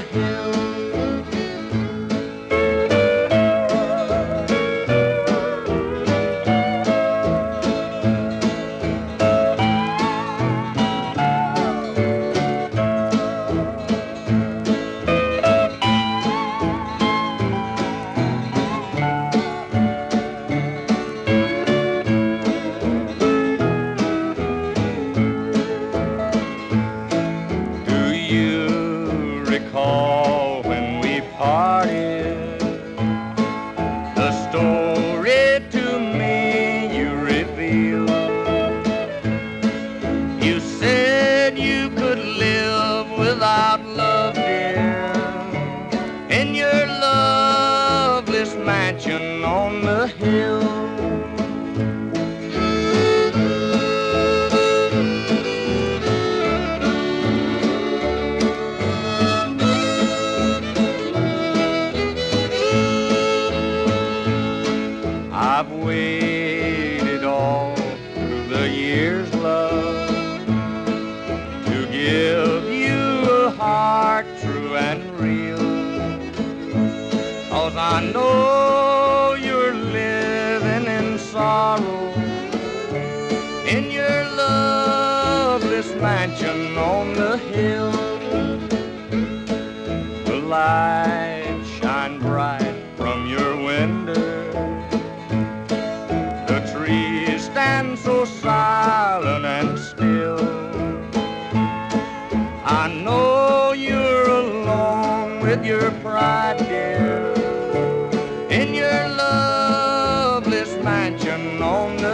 hill. Do you recall when we parted? The story to me you revealed. You said you could live without love, dear, in your loveless mansion on the hill. I've waited all through the years, love, to give you a heart true and real. 'Cause I know you're living in sorrow in your loveless mansion on the hill. The lights shine bright from your window. The trees stand so silent and still. I know you're alone with your pride, dear, in your loveless mansion on the